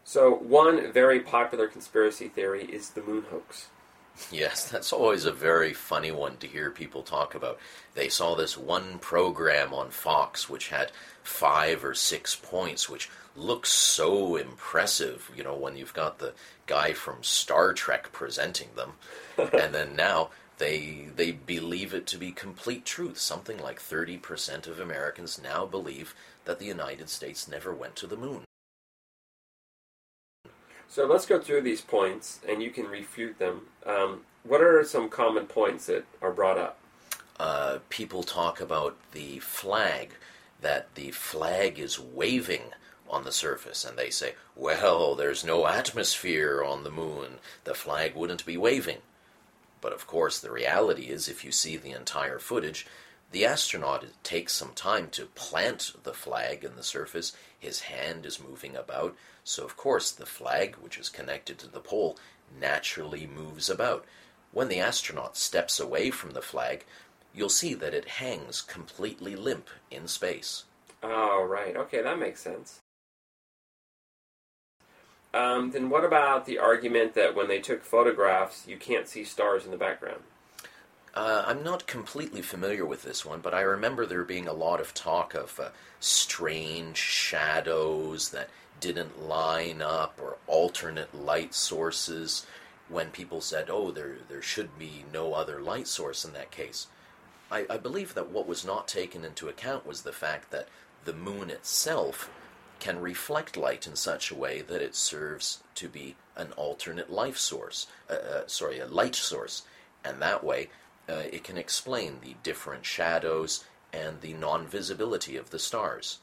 So one very popular conspiracy theory is the moon hoax. Yes, that's always a very funny one to hear people talk about. They saw this one program on Fox which had 5 or 6 points, which looks so impressive, when you've got the guy from Star Trek presenting them. And then now they believe it to be complete truth. Something like 30% of Americans now believe that the United States never went to the moon. So let's go through these points, and you can refute them. What are some common points that are brought up? People talk about the flag, that the flag is waving on the surface, and they say, well, there's no atmosphere on the moon, the flag wouldn't be waving. But of course, the reality is, if you see the entire footage, the astronaut takes some time to plant the flag in the surface. His hand is moving about, so of course the flag, which is connected to the pole, naturally moves about. When the astronaut steps away from the flag, you'll see that it hangs completely limp in space. Oh, right. Okay, that makes sense. Then what about the argument that when they took photographs, you can't see stars in the background? I'm not completely familiar with this one, but I remember there being a lot of talk of strange shadows that didn't line up, or alternate light sources, when people said, oh, there should be no other light source in that case. I believe that what was not taken into account was the fact that the moon itself can reflect light in such a way that it serves to be an alternate life source, a light source, and that way it can explain the different shadows and the non-visibility of the stars.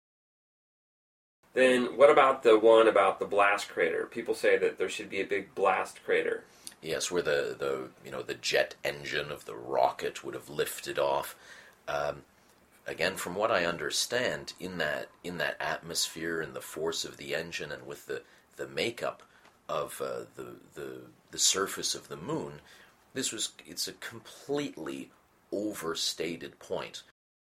Then what about the one about the blast crater? People say that there should be a big blast crater. Yes, where the jet engine of the rocket would have lifted off. Again, from what I understand, in that atmosphere and the force of the engine, and with the makeup of the surface of the moon, it's a completely overstated point.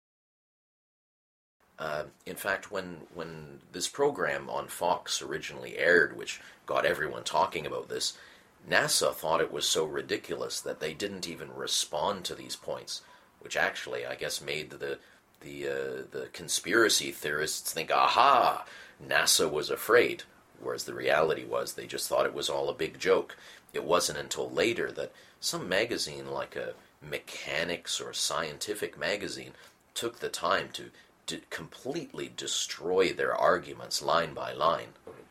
In fact, when this program on Fox originally aired, which got everyone talking about this, NASA thought it was so ridiculous that they didn't even respond to these points, which actually, I guess, made the conspiracy theorists think, aha, NASA was afraid, whereas the reality was they just thought it was all a big joke. It wasn't until later that some magazine, like a mechanics or scientific magazine, took the time to completely destroy their arguments line by line.